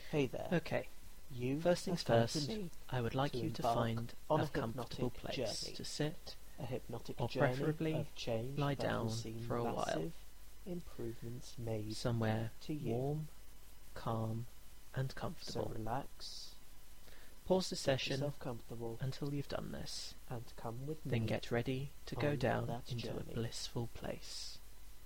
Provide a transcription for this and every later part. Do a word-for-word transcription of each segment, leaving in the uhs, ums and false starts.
Hey there. Okay, You first things have come to first, me I would like to you to embark find on a a comfortable hypnotic place journey. to sit, a hypnotic or journey preferably of change lie that down will see for a while. massive improvements made somewhere to you. warm, calm, and So comfortable. relax, Pause the get session yourself comfortable, until you've done this, and come with then me. get ready to go on down that into journey. a blissful place.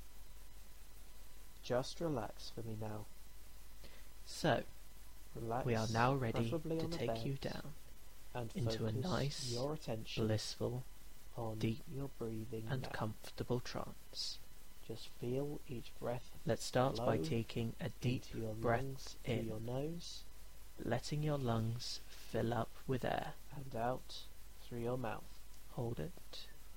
Just relax for me now. So, Relax, we are now ready preferably to on a take bed, you down and into a focus nice, your attention blissful, on deep, your breathing and now. comfortable trance. Just feel each breath Let's start by flow taking a deep into your breath lungs in, through your nose letting your lungs fill up with air. and out through your mouth. Hold it.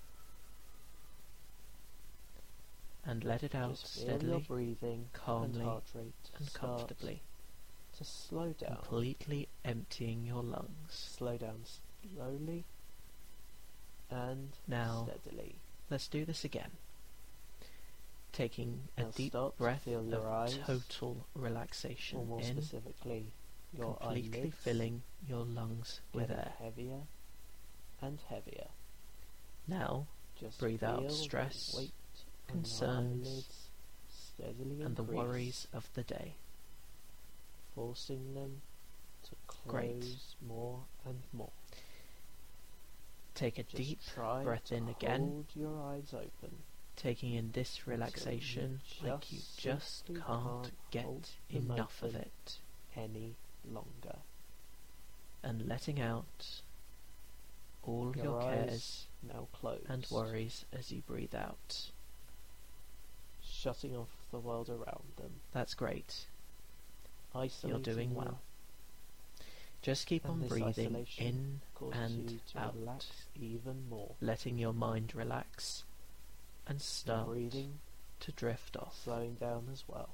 And let it out Just feel your steadily, breathing calmly, and heart rate and start comfortably, to slow down. completely emptying your lungs. Slow down slowly and Now, steadily. let's do this again. Taking a Now deep start to breath feel your of eyes, total relaxation or more in, specifically, your completely eyelids filling your lungs with getting air. heavier and heavier. Now, Just breathe out feel the stress, weight on your concerns, eyelids steadily and the increase, worries of the day. forcing them to close Great. more and more. Take a Just deep try breath to in again, hold your eyes open, taking in this relaxation you like you just just simply can't can't get hold them enough of open it, any longer. and letting out all Your your eyes cares now closed, and worries as you breathe out. shutting off the world around them, That's great. isolating You're doing you, well. Just keep and on this breathing isolation in causes and you to out, relax even more. letting your mind relax and Your start breathing to drift off. slowing down as well.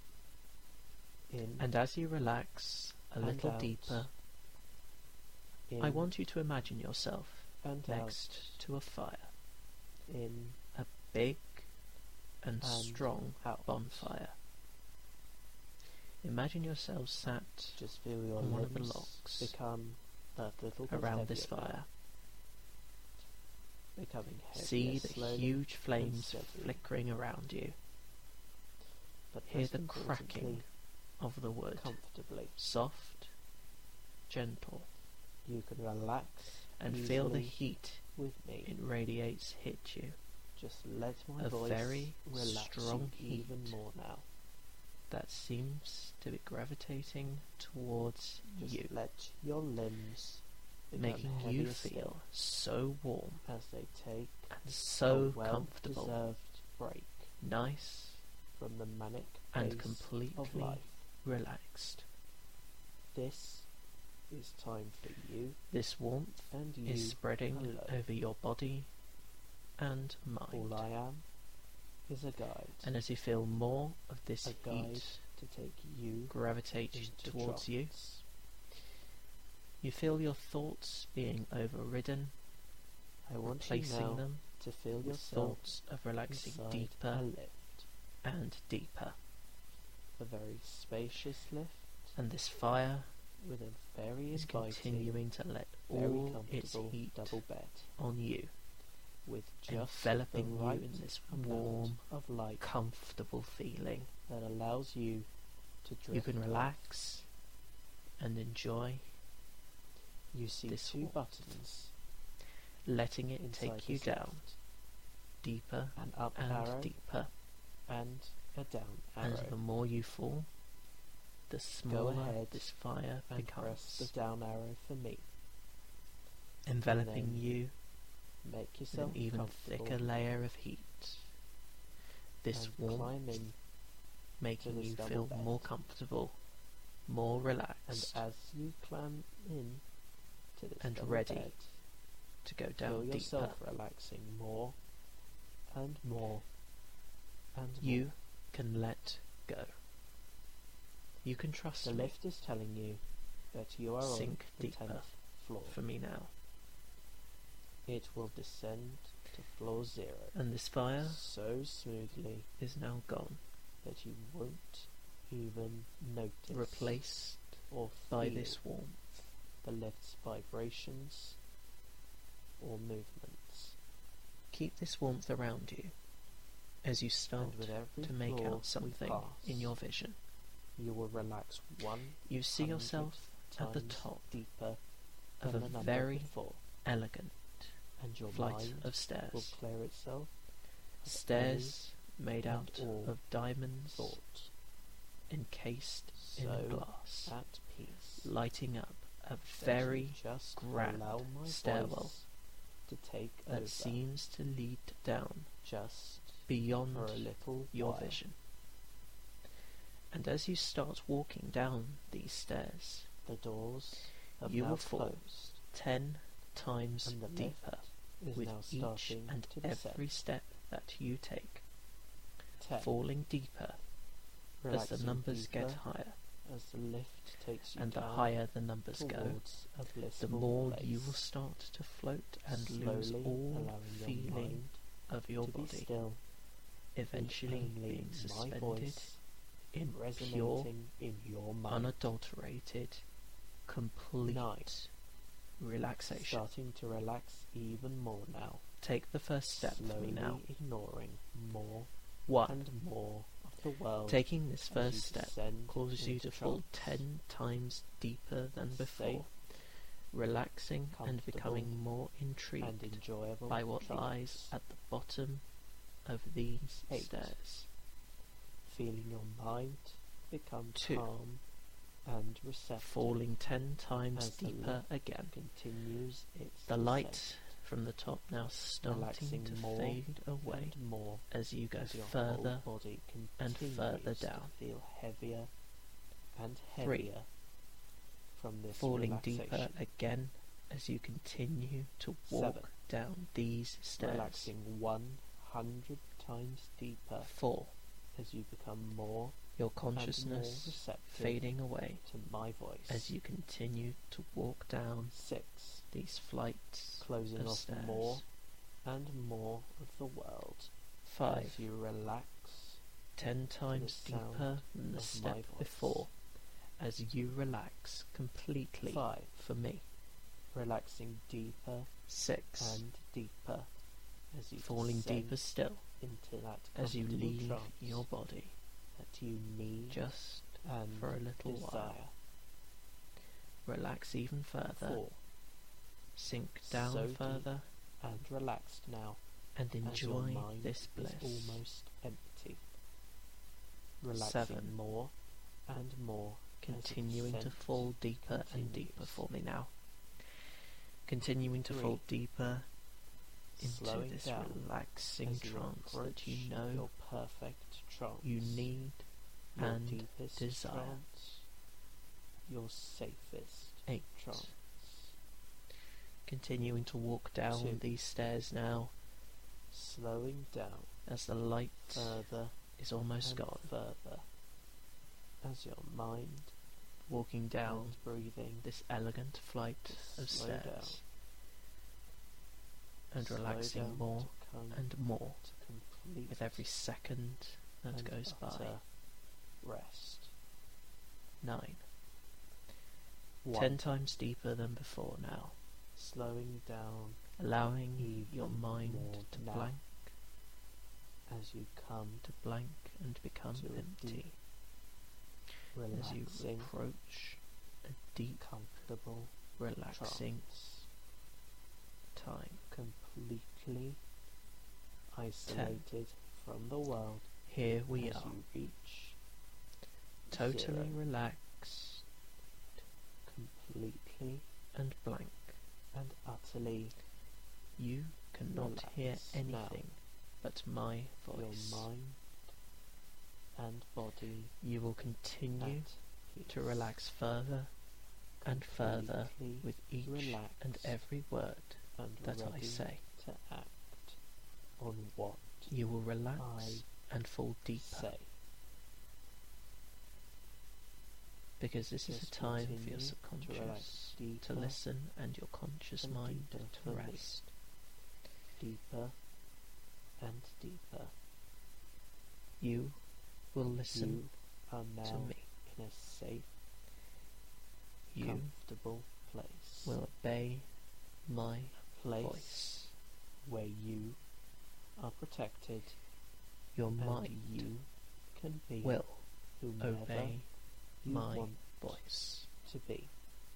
In And as you relax a and little out. deeper, in I want you to imagine yourself and next to a fire, out, in a big and and strong out. bonfire. Imagine yourself sat Just feel your on one of the limbs logs become that little bit around this heavier now, fire. becoming heavier See the slowly, huge flames steadily. flickering around you. but Hear most the importantly, cracking of the wood, comfortably. soft, gentle, You can relax and feel the easily heat with me. it radiates hit you. Just let my A voice very relax strong you even heat more now. that seems to be gravitating towards Just you, let your limbs become making you heavier feel still so warm as they take and so a comfortable, well-deserved break nice from the manic and pace of completely life. relaxed. This is time for you This warmth and you is spreading alone. over your body and mind. All I am is a guide. And as you feel more of this a guide heat to take you gravitate into towards you, trance. you feel your thoughts being overridden, I want you replacing now them to feel with yourself thoughts of relaxing inside deeper a lift, and deeper. a very spacious lift And this fire with a very is inviting, continuing to let very all its comfortable heat double bed on you, with just enveloping the you right in this amount warm, of light comfortable feeling. that allows you to drift. You can off. relax and enjoy, You see this two warmth, buttons letting it inside take you this down lift, deeper an up and arrow deeper. and a down And arrow. the more you fall, the smaller ahead this fire and press the becomes, down arrow for me. enveloping then you Make with yourself an even comfortable thicker layer of heat. This and warmth climb in, making this you double feel bed. more comfortable, more and relaxed, as you climb in to this and double ready bed, to go feel down deeper. yourself relaxing more and more and You more. can let go. You can trust The me lift is telling you that you are Sink on the deeper tenth floor. for me now. It will descend to floor zero And this fire so smoothly is now gone, that you won't even notice. replaced or by feel this warmth. the lift's vibrations or movements. Keep this warmth around you as you start And with every to make floor out something we in pass, your vision. you will relax one You see yourself at the times top deeper of than a the number very before, elegant and your flight mind of will stairs. clear itself of Stairs made and out all of diamonds any thought, encased in so glass, at peace, lighting up a that very you just grand allow my stairwell voice to take that over, seems to lead down just beyond for a little your while. vision. And as you start walking down these stairs, The doors have you now will fall closed, ten times and the deeper lift is with now each starting and to descend. every step that you take, Ten, falling deeper as the relaxing numbers deeper get higher, as the lift takes you and the down higher the numbers go, towards a the blissful more place, you will start to float and lose slowly all allowing your feeling mind of your to be body, still, eventually with only being my suspended voice in pure, resonating in your mind, unadulterated, complete Nine. relaxation. starting to relax even more now, Take the first step for slowly me now. ignoring more One. and more of the world. Taking this as you first step descend causes you into to fall trance. ten times deeper than before, Safe, relaxing and comfortable, becoming more and intrigued enjoyable by what trance. lies at the bottom of these Eight. stairs. Feeling your mind become Two. calm and receptive Falling ten times as the deeper lift again. continues its The descent, light from the top now starting relaxing to more fade away and more as you go as your further whole body and continues further to down. feel heavier and Three. heavier from this falling relaxation. deeper again as you continue to walk Seven. down these stairs. Relaxing one hundred times deeper Four. as you become more Your and more consciousness receptive fading away to my voice. as you continue to walk down Six. these flights Closing of off stairs. more and more of the world Five. as you relax Ten times the sound deeper than the of my step voice. before as you relax completely Five. for me. Relaxing deeper Six. and deeper as you Falling descend deeper still into that as you comfortable leave trance your body that you need just and for a little desire. while. Relax even further. Four. Sink down So deep further and relaxed now and as your enjoy mind this bliss. is almost empty. Relaxing Seven. more and more as it Continuing to descends. fall deeper and deeper continues. for me now. Continuing to Three. fall deeper into Slowing this down relaxing as you trance that approach you know your perfect trance. you need your and deepest desire. trance, your safest Eight. trance. Continuing to walk down Two. these stairs now Slowing down as the light further is almost and gone. further as your mind Walking down and breathing this elegant flight to of slow stairs down. and slow relaxing down more to come and more to complete with every second that and goes by. utter rest. Nine. One. Ten times deeper than before now, Slowing down allowing even your mind more to now blank, as you come to blank and become to a empty deep, as you relaxing, approach a deep, comfortable relaxing trance, time. completely isolated from the world. Here we as are, you reach totally zero, relaxed completely and blank. and utterly You cannot hear relax now. anything but my your voice. mind and body You will continue at to peace, relax further and further completely with each relaxed and every word and that I ready say. to act on what You will relax I and fall deeper, say. because this is a Just time for continue your to subconscious relax to deeper listen and your conscious and mind deeper to for me. rest. Deeper and deeper. You will listen You are now to me in a safe you comfortable place. will obey my A place voice. where you are protected Your and mind you can be will whomever obey you my want voice. to be.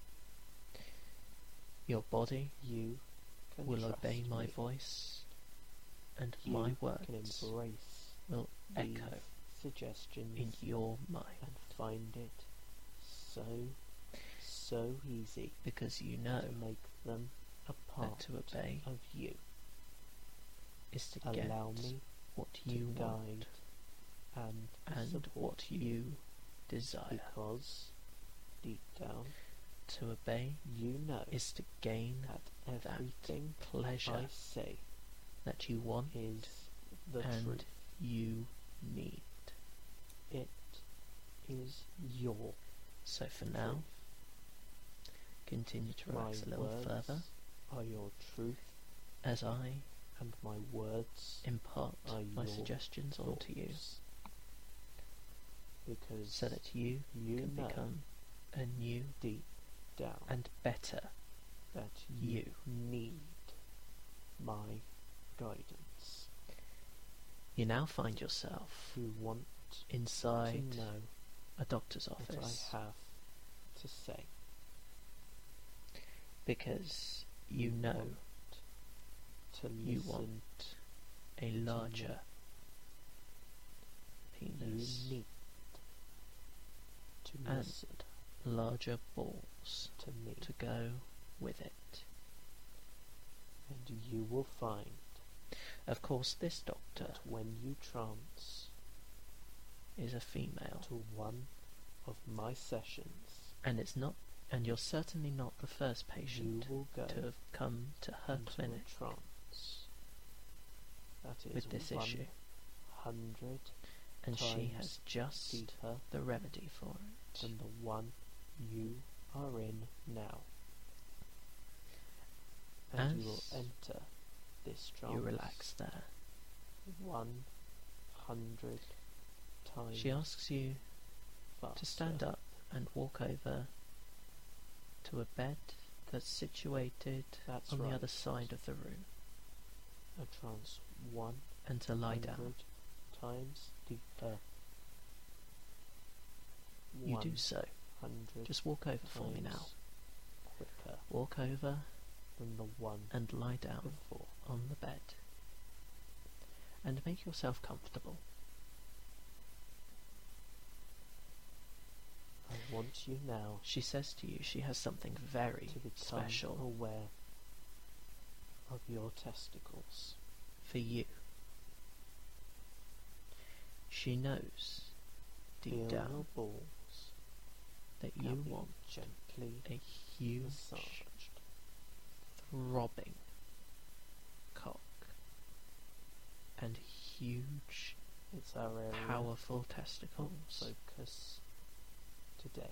Your body You can will trust obey my me. voice, and You my can words embrace will these echo suggestions in your mind, and find it so, so easy because you know to make them a that part to obey of you. is to get Allow me what to you guide want and, and support what you desire. because deep down To obey you know is to gain that that everything pleasure I say that you want is the and truth. you need. It is your So for now, truth. continue to relax My a little words further are your truth, as I and my words impart are my your suggestions onto you, thoughts. Because so that you, you can know become a new deep down and better that you, you. need my guidance. You now find yourself You want inside to know a doctor's what office I have to say. because you know want to you listen. want a larger penis You need to and listen larger balls to me, to go with it. and you will find Of course, this doctor that when you trance is a female, to one of my sessions, and it's not, and you're certainly not the first you patient will go to have come to her into clinic a trance. That is with this one issue, hundred and she times has just deeper the remedy for it. than the one you are in now. And you will As enter this trance You relax there. one hundred times She asks you faster. to stand up and walk over to a bed that's situated That's on right. the other side of the room, A trance one and to lie down. hundred times deeper. You do so. Hundred Just walk over for me now. times quicker Walk over than the one and lie down before. on the bed. And make yourself comfortable. I want you now She says to you she has something very to become special aware of your testicles. for you. She knows deep Feel down your balls that now you being want gently a huge, massaged. throbbing cock and huge, It's our area powerful of testicles. focus today.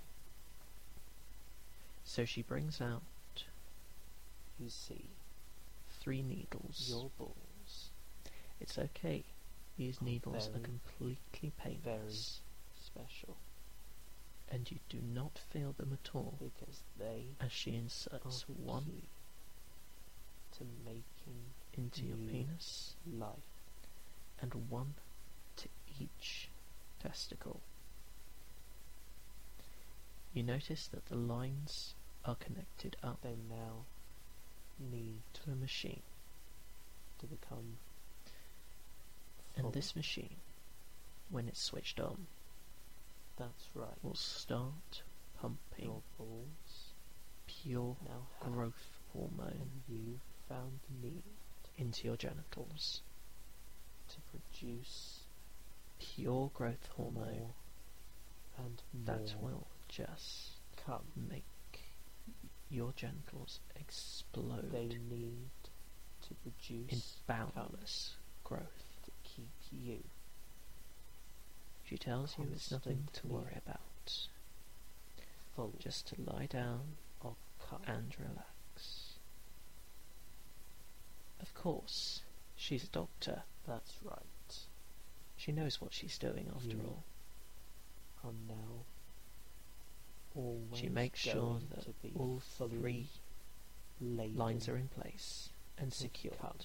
So she brings out You see, three needles. your balls It's okay. These are needles very, are completely very painless, special and you do not feel them at all because they as she are inserts the one key to making into your new penis life. and one to each testicle. You notice that the lines are connected up They now need to a machine, to become and full. this machine, when it's switched on, That's right. will start pumping Your balls pure now have growth hormone and you found need into your genitals. to produce Pure growth hormone more and more. that will just come. make your genitals explode They need to in produce boundless growth. to keep you She tells you it's nothing to constantly worry about, full just to lie down of cum. and relax. Of course, she's a doctor. That's right. She knows what she's doing after You all. are now always She makes sure going that to be all fully three laden lines are in place and with secured cum.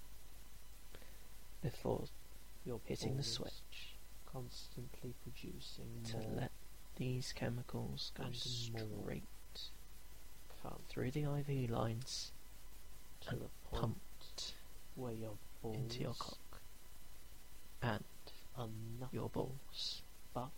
before Your hitting the balls switch constantly producing to more let these chemicals go and more straight cum through the I V lines to and the point pumped where your balls into your cock and are nothing your balls. but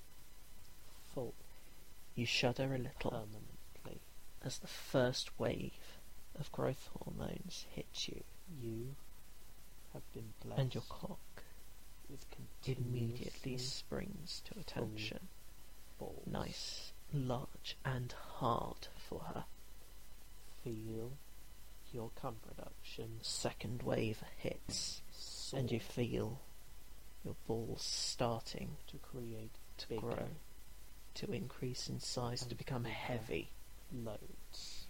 full You shudder a little permanently. as the first wave of growth hormones hits you, You have been blessed and your cock with immediately continuously springs to attention. balls. Nice, large, and hard for her. Feel your cum production Second wave hits, soar and you feel your balls starting to create to bigger grow, to increase in size, to and become bigger heavy. loads,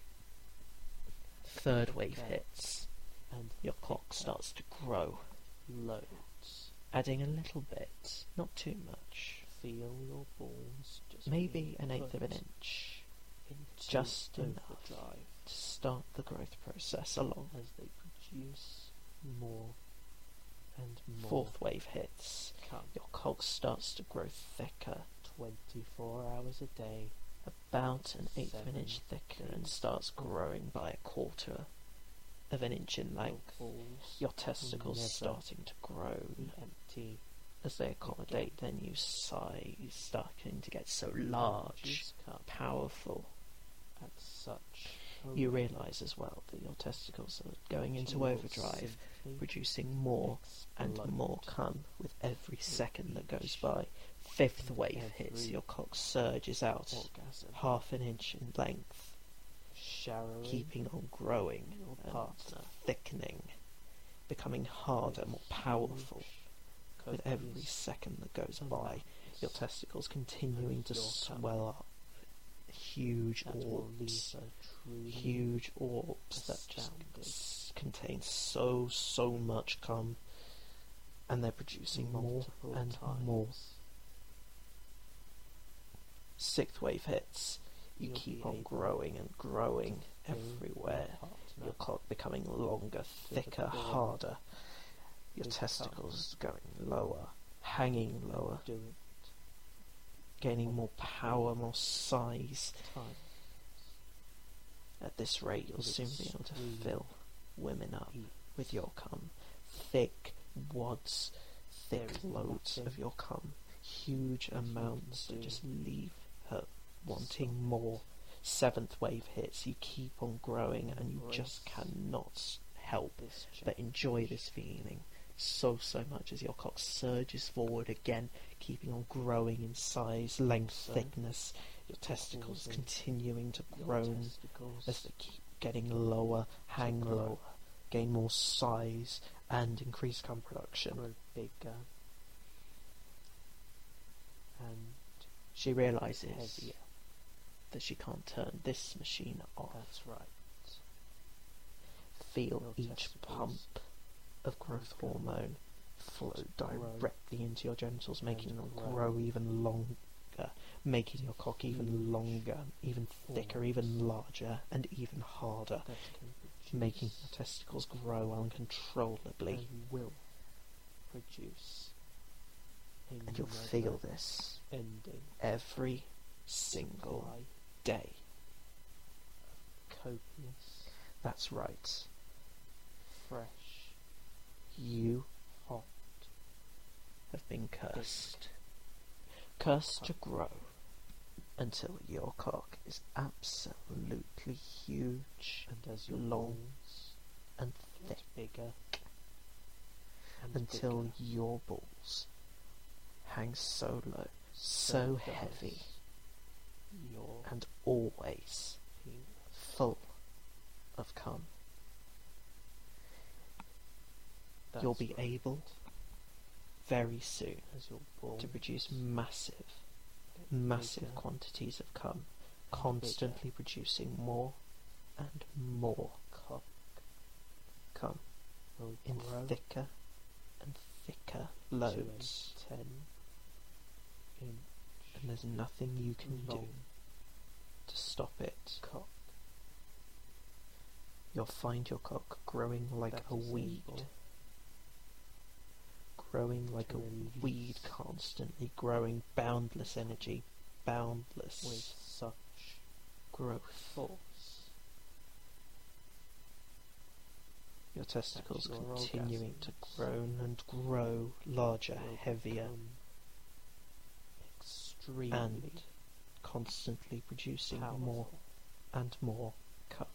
Third wave thicker hits, and your cock thicker starts to grow, loads. adding a little bit, not too much, Feel your balls just maybe being an eighth of an put inch, into just enough overdrive to start the growth process along. as they produce more and more Fourth wave hits, cum. your cock starts to grow thicker, twenty-four hours a day, about an eighth of an Seven inch thicker, and days starts a growing by a quarter of an inch in your length. balls Your testicles never starting to grow be empty. as they accommodate their new size, starting to get so large, Produce cum powerful. at such a You rate realise as well that your testicles are going that into you will overdrive, simply producing more and explode more cum with every second that goes each by. Fifth and wave hits, every your cock surges out orgasm, half an inch in length, showering keeping on growing your and partner thickening, becoming harder, more powerful with every copious second that goes by. amounts Your testicles continuing to of your cum swell up, huge that will leave orbs, a truly huge orbs that just astounded s- contain so, so much cum, and they're producing more multiple and times. more. Sixth wave hits, you You'll keep be on able growing and growing fill everywhere, your partner your cock becoming longer, the thicker, brim harder, your with testicles going lower, hanging lower, do it gaining more power, more size. times. At this rate, you'll With soon be able to extreme fill women up ease. with your cum. Thick wads, thick There is loads of nothing your cum. Huge that you can amounts that do. just leave her wanting more. Seventh wave hits, you keep on growing and you just Embrace cannot help This but change. enjoy this feeling so, so much as your cock surges forward again, keeping on growing in size, length, So, thickness. Your testicles causing continuing to Your grow testicles as they keep getting lower, hang grow. lower, gain more size, and increase cum production. grow bigger and She realises heavier. that she can't turn this machine off. That's right. Feel Your each testicles pump of growth grow hormone flow grow directly into your genitals, making and them grow. grow even longer, making your cock even Huge longer, even thicker, orbs. even larger, and even harder, That can produce making your testicles grow uncontrollably. and will produce a And you'll never feel this ending every single supply day. copious, That's right. fresh, You hot, have been cursed. Cursed to grow until your cock is absolutely huge, and as your long, balls and get thick, bigger and until bigger, your balls hang so low, so so does heavy, your and always penis. full of cum. You'll That's be right. able very soon as your balls to produce massive, get massive bigger quantities of cum, and constantly producing more and more cock cum will in grow thicker and thicker to a loads, ten inch and there's nothing you can do long You'll find your cock growing like that a is weed. able Growing like to a release weed, constantly growing, boundless energy, boundless with such growth. force. Your testicles your continuing to orgasms grow and grow larger, will heavier, become extremely and constantly producing powerful. more and more cum.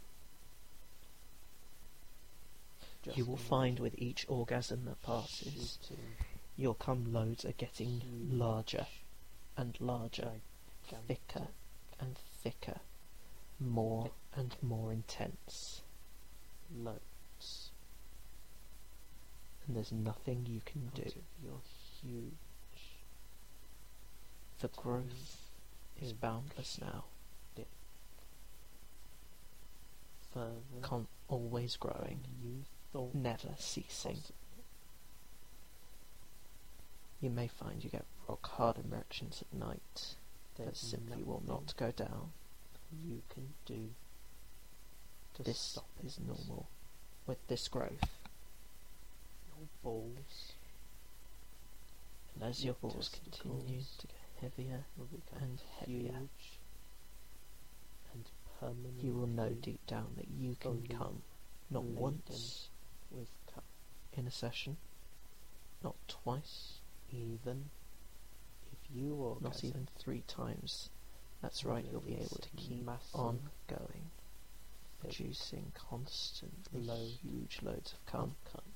Just You will imagine find with each orgasm that passes, shooting your cum loads are getting huge, larger and larger, gigantic thicker and thicker, more and more intense, loads and there's nothing you can out do. of your huge The growth is inch boundless now, further con- always growing, than you thought never ceasing. possible. You may find you get rock hard erections at night that There's simply will nothing not go down. you can do to This stop is it. normal. With this growth, Your balls and as Your your balls continue testicles to get heavier will become and heavier, huge and permanently you will know deep down that you can fully come not laden once with cum. in a session, not twice, Even if you orgasm, not even three times. That's right, you'll be able to keep massive on going, thick producing constantly load huge loads of cum of cum.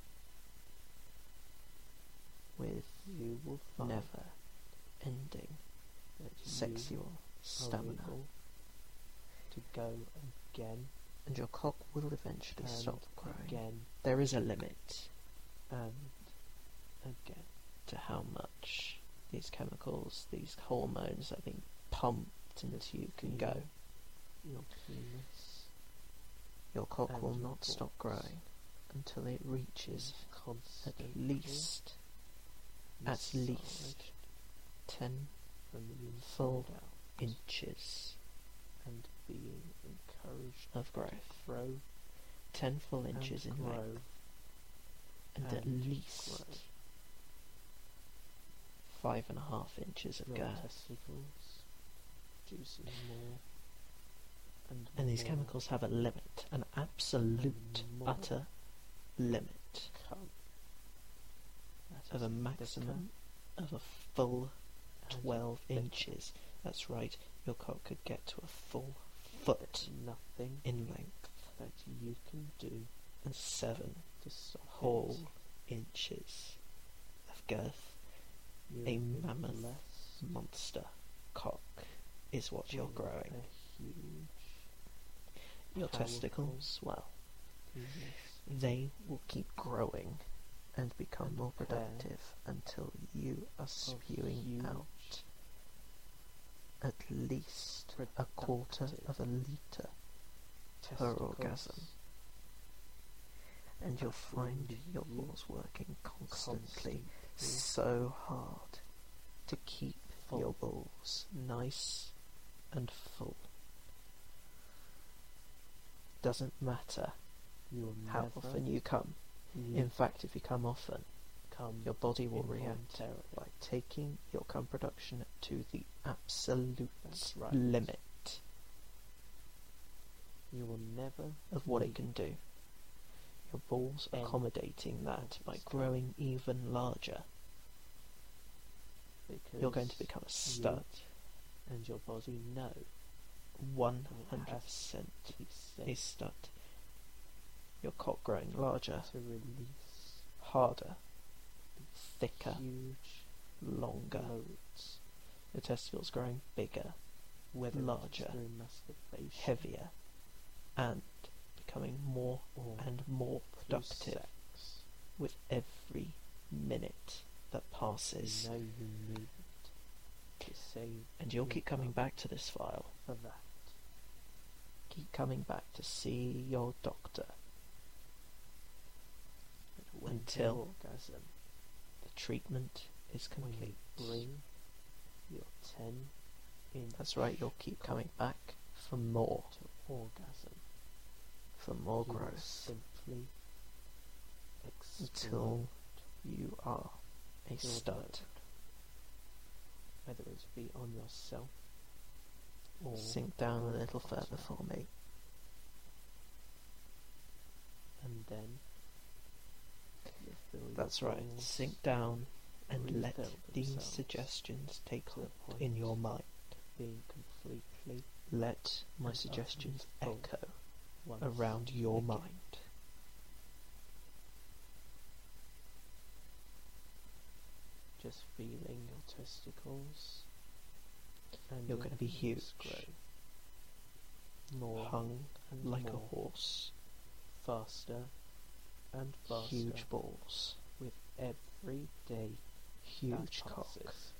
with You will find never ending that sexual you stamina, are able to go again and your cock will eventually and stop growing. again There is a limit and again. to how much these chemicals, these hormones are being pumped into you can go. Your penis Your cock and will your not stop balls growing until it reaches is at constantly least, at least massaged ten from the inside full out inches and being encouraged of to growth. grow Ten full and inches in grow length, and, at and least grow. five and a half inches of Your girth. testicles producing more and And these more chemicals have a limit, an absolute, and more utter limit cum. That of is a maximum of a full thicker and twelve thicker. inches. That's right, your cock could get to a full foot There's nothing in length that you can do and seven to stop whole it. inches of girth. You A will be mammoth blessed monster cock is what you're with growing. a huge Your powerful testicles, well, penis. they will keep growing and become And more pair productive until you are of spewing huge out at least a quarter of a litre per testicles orgasm, and you'll that will find leave your you balls working constantly constantly so hard to keep full. your balls nice and full. Doesn't matter You will how never often you come. leave In fact, if you come often, cum your body will react involuntarily. by taking your cum production to the absolute That's right. limit You will never of what it leave can do. Your balls any accommodating that of by its growing even larger. because You're going to become a stud. you and your body know one it hundred has percent to be a safe stud. Your cock growing larger, to release harder, thicker, huge longer. loads, Your testicles growing bigger, whether it is larger, through masturbation heavier, and becoming more or and more through productive sex. with every minute that You passes. know you need to save And you'll your keep coming cum back to this file. for that. Keep coming back to see your doctor. But when Until your orgasm, the treatment is when you complete. bring your ten inch That's right, you'll keep coming back for more. to orgasm, for more you will growth simply until you are a explode, stud. whether it be on yourself or Sink down a on little partner. further for me. And then you feel your That's right. balls Sink down and let refill these themselves suggestions take to the hold point in your mind. being completely Let my and suggestions utterly full echo once around your again. mind. Just feeling your testicles and You're your going to be penis huge. grow more Hung and like more, a horse. faster and faster Huge balls. with every day Huge that cock. passes,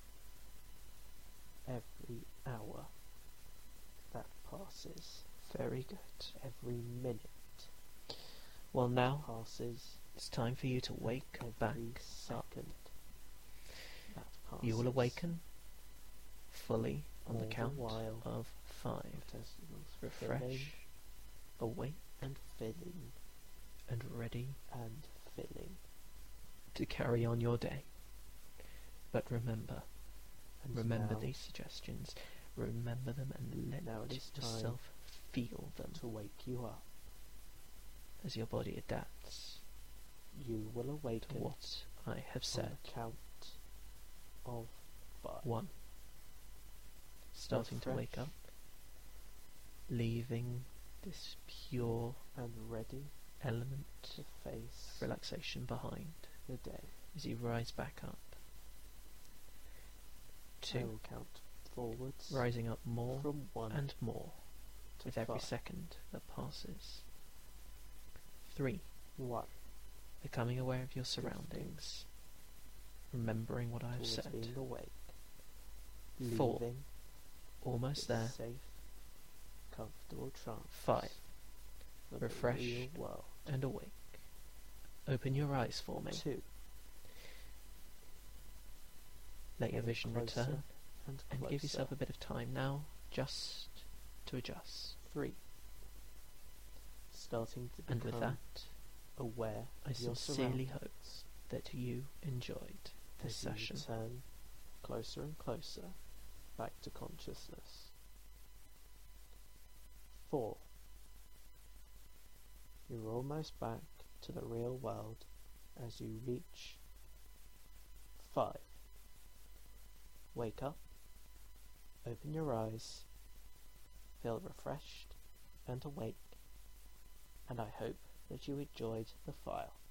every hour that passes, Very good. every minute Well, now passes, it's time for you to wake every back up. second that passes. You will awaken fully on the All the count while of Your five. testicles filling Refresh, awake, and filling and ready and filling. to carry on your day. But remember, And remember now, these suggestions. Remember them and let Now it is time yourself feel them to wake you up. as your body adapts You will to awaken what I have on said. the count of five. One. Starting to wake up. Refreshed Leaving this pure and ready element to face of relaxation behind the day. as you rise back up. I Two. will count forwards Rising up more from one and more to with every five. second that passes. Three. One Becoming aware of your surroundings. Remembering what I have towards said. being awake. Four. Leaving Almost this there. safe, comfortable trance Five. for the Refreshed. real world. And awake. Open your eyes for me. Two. Let your Getting vision closer return. and, And closer. give yourself a bit of time now just to adjust. Three. Starting to And become with that, aware I of your sincerely hope surroundings that you enjoyed this as you session. return closer and closer back to consciousness. Four. You're almost back to the real world as you reach five. Wake up, open your eyes, feel refreshed and awake, and I hope that you enjoyed the file.